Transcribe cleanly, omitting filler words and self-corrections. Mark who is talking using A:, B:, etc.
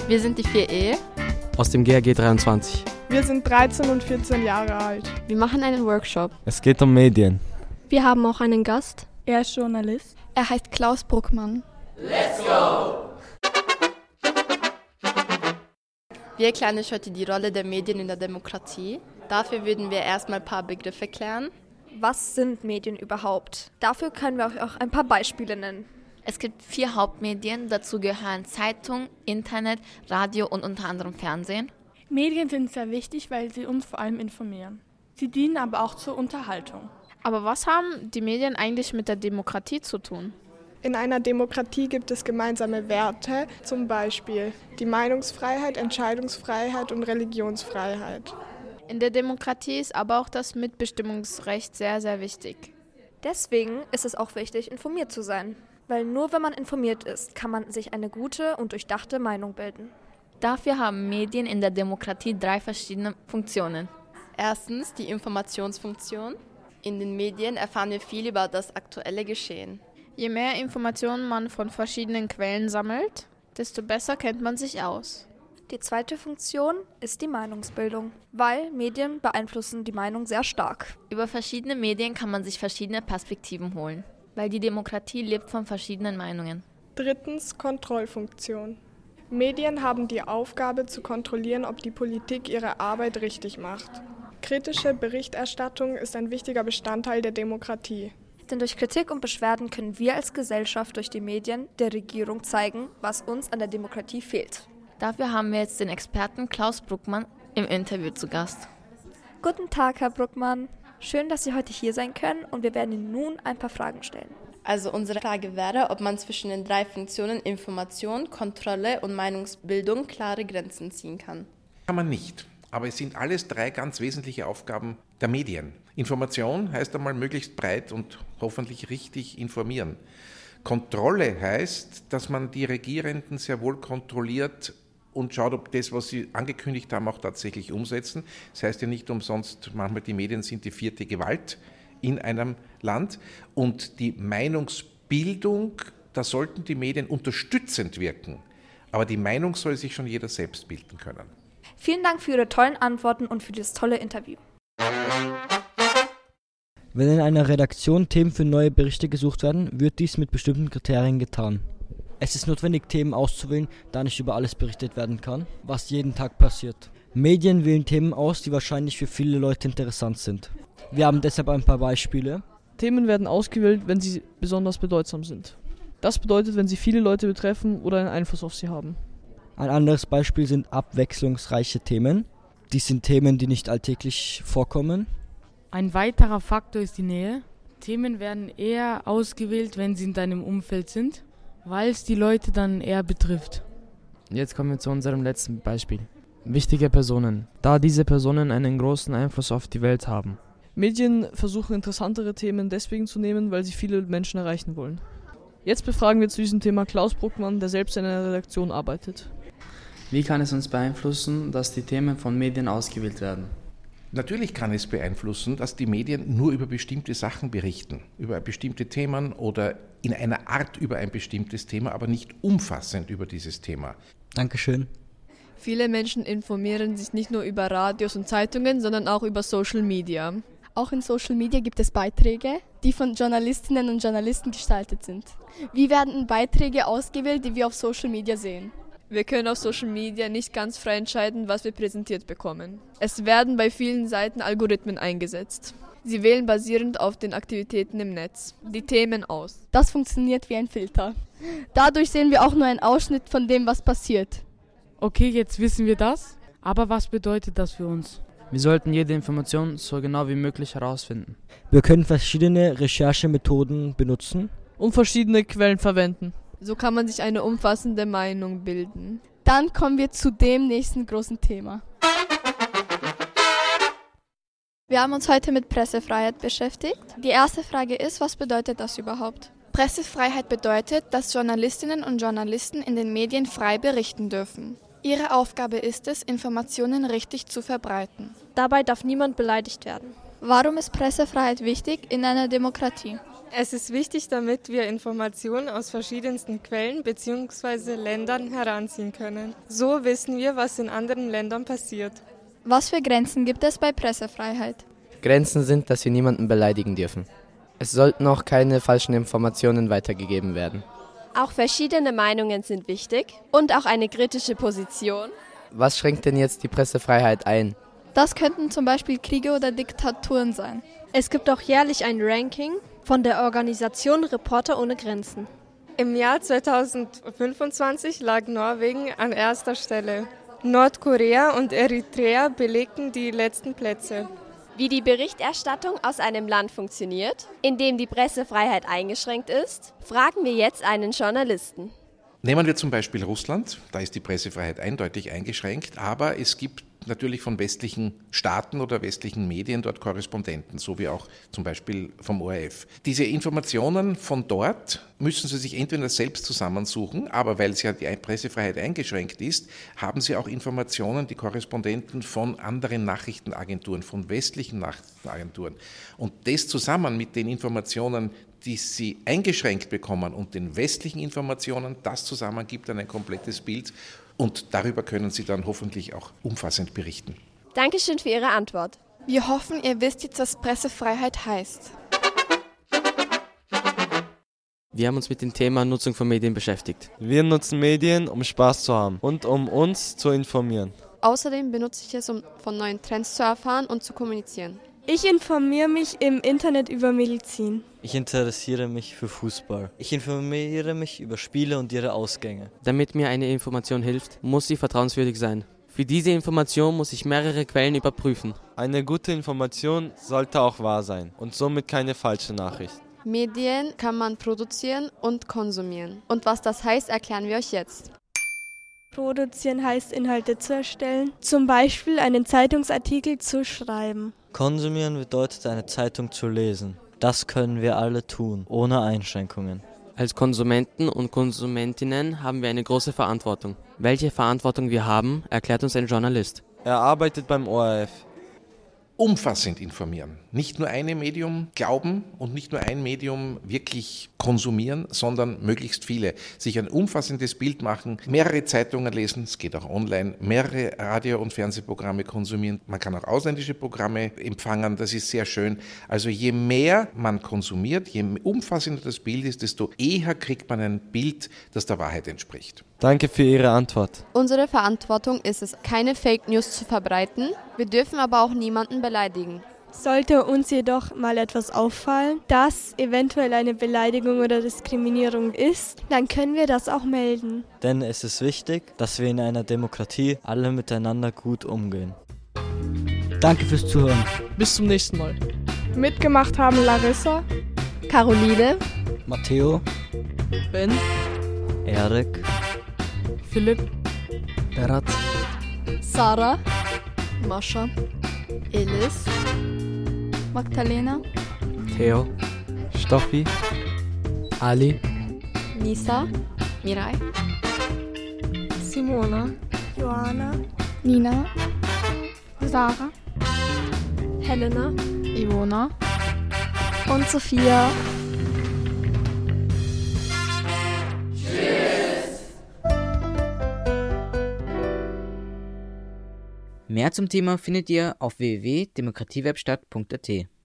A: Wir sind die 4E
B: aus dem GRG 23.
C: Wir sind 13 und 14 Jahre alt.
A: Wir machen einen Workshop.
D: Es geht um Medien.
E: Wir haben auch einen Gast.
C: Er ist Journalist.
F: Er heißt Klaus Bruckmann.
G: Let's go!
A: Wir erklären euch heute die Rolle der Medien in der Demokratie. Dafür würden wir erstmal ein paar Begriffe klären.
E: Was sind Medien überhaupt? Dafür können wir euch auch ein paar Beispiele nennen.
H: Es gibt 4 Hauptmedien, dazu gehören Zeitung, Internet, Radio und unter anderem Fernsehen.
C: Medien sind sehr wichtig, weil sie uns vor allem informieren. Sie dienen aber auch zur Unterhaltung.
I: Aber was haben die Medien eigentlich mit der Demokratie zu tun?
C: In einer Demokratie gibt es gemeinsame Werte, zum Beispiel die Meinungsfreiheit, Entscheidungsfreiheit und Religionsfreiheit.
I: In der Demokratie ist aber auch das Mitbestimmungsrecht sehr, sehr wichtig.
E: Deswegen ist es auch wichtig, informiert zu sein. Weil nur wenn man informiert ist, kann man sich eine gute und durchdachte Meinung bilden.
H: Dafür haben Medien in der Demokratie 3 verschiedene Funktionen.
A: Erstens die Informationsfunktion. In den Medien erfahren wir viel über das aktuelle Geschehen.
I: Je mehr Informationen man von verschiedenen Quellen sammelt, desto besser kennt man sich aus.
E: Die zweite Funktion ist die Meinungsbildung, weil Medien beeinflussen die Meinung sehr stark.
H: Über verschiedene Medien kann man sich verschiedene Perspektiven holen, weil die Demokratie lebt von verschiedenen Meinungen.
C: Drittens Kontrollfunktion. Medien haben die Aufgabe zu kontrollieren, ob die Politik ihre Arbeit richtig macht. Kritische Berichterstattung ist ein wichtiger Bestandteil der Demokratie.
E: Denn durch Kritik und Beschwerden können wir als Gesellschaft durch die Medien der Regierung zeigen, was uns an der Demokratie fehlt.
H: Dafür haben wir jetzt den Experten Klaus Bruckmann im Interview zu Gast.
E: Guten Tag, Herr Bruckmann. Schön, dass Sie heute hier sein können und wir werden Ihnen nun ein paar Fragen stellen.
A: Also unsere Frage wäre, ob man zwischen den 3 Funktionen Information, Kontrolle und Meinungsbildung klare Grenzen ziehen kann.
G: Kann man nicht. Aber es sind alles 3 ganz wesentliche Aufgaben der Medien. Information heißt einmal möglichst breit und hoffentlich richtig informieren. Kontrolle heißt, dass man die Regierenden sehr wohl kontrolliert und schaut, ob das, was sie angekündigt haben, auch tatsächlich umsetzen. Das heißt ja nicht umsonst, manchmal die Medien sind die 4. Gewalt in einem Land. Und die Meinungsbildung, da sollten die Medien unterstützend wirken. Aber die Meinung soll sich schon jeder selbst bilden können.
E: Vielen Dank für Ihre tollen Antworten und für dieses tolle Interview.
J: Wenn in einer Redaktion Themen für neue Berichte gesucht werden, wird dies mit bestimmten Kriterien getan. Es ist notwendig, Themen auszuwählen, da nicht über alles berichtet werden kann, was jeden Tag passiert. Medien wählen Themen aus, die wahrscheinlich für viele Leute interessant sind. Wir haben deshalb ein paar Beispiele.
K: Themen werden ausgewählt, wenn sie besonders bedeutsam sind. Das bedeutet, wenn sie viele Leute betreffen oder einen Einfluss auf sie haben.
J: Ein anderes Beispiel sind abwechslungsreiche Themen. Dies sind Themen, die nicht alltäglich vorkommen.
L: Ein weiterer Faktor ist die Nähe. Themen werden eher ausgewählt, wenn sie in deinem Umfeld sind, weil es die Leute dann eher betrifft.
M: Jetzt kommen wir zu unserem letzten Beispiel. Wichtige Personen, da diese Personen einen großen Einfluss auf die Welt haben.
K: Medien versuchen interessantere Themen deswegen zu nehmen, weil sie viele Menschen erreichen wollen. Jetzt befragen wir zu diesem Thema Klaus Bruckmann, der selbst in einer Redaktion arbeitet.
B: Wie kann es uns beeinflussen, dass die Themen von Medien ausgewählt werden?
G: Natürlich kann es beeinflussen, dass die Medien nur über bestimmte Sachen berichten, über bestimmte Themen oder in einer Art über ein bestimmtes Thema, aber nicht umfassend über dieses Thema.
J: Dankeschön.
N: Viele Menschen informieren sich nicht nur über Radios und Zeitungen, sondern auch über Social Media.
F: Auch in Social Media gibt es Beiträge, die von Journalistinnen und Journalisten gestaltet sind. Wie werden Beiträge ausgewählt, die wir auf Social Media sehen?
N: Wir können auf Social Media nicht ganz frei entscheiden, was wir präsentiert bekommen. Es werden bei vielen Seiten Algorithmen eingesetzt. Sie wählen basierend auf den Aktivitäten im Netz die Themen aus.
F: Das funktioniert wie ein Filter. Dadurch sehen wir auch nur einen Ausschnitt von dem, was passiert.
L: Okay, jetzt wissen wir das, aber was bedeutet das für uns?
M: Wir sollten jede Information so genau wie möglich herausfinden.
J: Wir können verschiedene Recherchemethoden benutzen
K: und verschiedene Quellen verwenden.
N: So kann man sich eine umfassende Meinung bilden.
F: Dann kommen wir zu dem nächsten großen Thema. Wir haben uns heute mit Pressefreiheit beschäftigt. Die erste Frage ist, was bedeutet das überhaupt?
O: Pressefreiheit bedeutet, dass Journalistinnen und Journalisten in den Medien frei berichten dürfen. Ihre Aufgabe ist es, Informationen richtig zu verbreiten.
E: Dabei darf niemand beleidigt werden.
F: Warum ist Pressefreiheit wichtig in einer Demokratie?
D: Es ist wichtig, damit wir Informationen aus verschiedensten Quellen bzw. Ländern heranziehen können. So wissen wir, was in anderen Ländern passiert.
F: Was für Grenzen gibt es bei Pressefreiheit?
P: Grenzen sind, dass wir niemanden beleidigen dürfen. Es sollten auch keine falschen Informationen weitergegeben werden.
Q: Auch verschiedene Meinungen sind wichtig und auch eine kritische Position.
P: Was schränkt denn jetzt die Pressefreiheit ein?
F: Das könnten zum Beispiel Kriege oder Diktaturen sein.
R: Es gibt auch jährlich ein Ranking von der Organisation Reporter ohne Grenzen.
D: Im Jahr 2025 lag Norwegen an erster Stelle. Nordkorea und Eritrea belegten die letzten Plätze.
Q: Wie die Berichterstattung aus einem Land funktioniert, in dem die Pressefreiheit eingeschränkt ist, fragen wir jetzt einen Journalisten.
G: Nehmen wir zum Beispiel Russland, da ist die Pressefreiheit eindeutig eingeschränkt, aber es gibt natürlich von westlichen Staaten oder westlichen Medien dort Korrespondenten, so wie auch zum Beispiel vom ORF. Diese Informationen von dort müssen Sie sich entweder selbst zusammensuchen, aber weil ja die Pressefreiheit eingeschränkt ist, haben Sie auch Informationen, die Korrespondenten von anderen Nachrichtenagenturen, von westlichen Nachrichtenagenturen. Und das zusammen mit den Informationen, die Sie eingeschränkt bekommen und den westlichen Informationen, das zusammen gibt dann ein komplettes Bild. Und darüber können Sie dann hoffentlich auch umfassend berichten.
Q: Dankeschön für Ihre Antwort.
O: Wir hoffen, ihr wisst jetzt, was Pressefreiheit heißt.
M: Wir haben uns mit dem Thema Nutzung von Medien beschäftigt.
S: Wir nutzen Medien, um Spaß zu haben und um uns zu informieren.
T: Außerdem benutze ich es, um von neuen Trends zu erfahren und zu kommunizieren.
U: Ich informiere mich im Internet über Medizin.
V: Ich interessiere mich für Fußball. Ich informiere mich über Spiele und ihre Ausgänge.
M: Damit mir eine Information hilft, muss sie vertrauenswürdig sein. Für diese Information muss ich mehrere Quellen überprüfen.
S: Eine gute Information sollte auch wahr sein und somit keine falsche Nachricht.
T: Medien kann man produzieren und konsumieren. Und was das heißt, erklären wir euch jetzt.
U: Produzieren heißt, Inhalte zu erstellen, zum Beispiel einen Zeitungsartikel zu schreiben.
V: Konsumieren bedeutet, eine Zeitung zu lesen. Das können wir alle tun, ohne Einschränkungen.
M: Als Konsumenten und Konsumentinnen haben wir eine große Verantwortung. Welche Verantwortung wir haben, erklärt uns ein Journalist.
S: Er arbeitet beim ORF.
G: Umfassend informieren. Nicht nur ein Medium glauben und nicht nur ein Medium wirklich konsumieren, sondern möglichst viele. Sich ein umfassendes Bild machen, mehrere Zeitungen lesen, es geht auch online, mehrere Radio- und Fernsehprogramme konsumieren. Man kann auch ausländische Programme empfangen, das ist sehr schön. Also je mehr man konsumiert, je umfassender das Bild ist, desto eher kriegt man ein Bild, das der Wahrheit entspricht.
S: Danke für Ihre Antwort.
T: Unsere Verantwortung ist es, keine Fake News zu verbreiten. Wir dürfen aber auch niemanden beleidigen.
U: Sollte uns jedoch mal etwas auffallen, das eventuell eine Beleidigung oder Diskriminierung ist, dann können wir das auch melden.
V: Denn es ist wichtig, dass wir in einer Demokratie alle miteinander gut umgehen.
J: Danke fürs Zuhören.
K: Bis zum nächsten Mal.
C: Mitgemacht haben Larissa,
F: Caroline,
J: Matteo,
K: Ben,
V: Erik,
L: Philipp,
J: Berat,
F: Sarah, Mascha, Elis, Magdalena,
M: Theo,
B: Stoffi, Ali,
F: Nisa,
H: Mirai,
C: Simona,
U: Johanna,
F: Nina,
C: Sarah,
F: Helena,
I: Ivona
F: und Sophia.
W: Mehr zum Thema findet ihr auf www.demokratiewebstadt.at.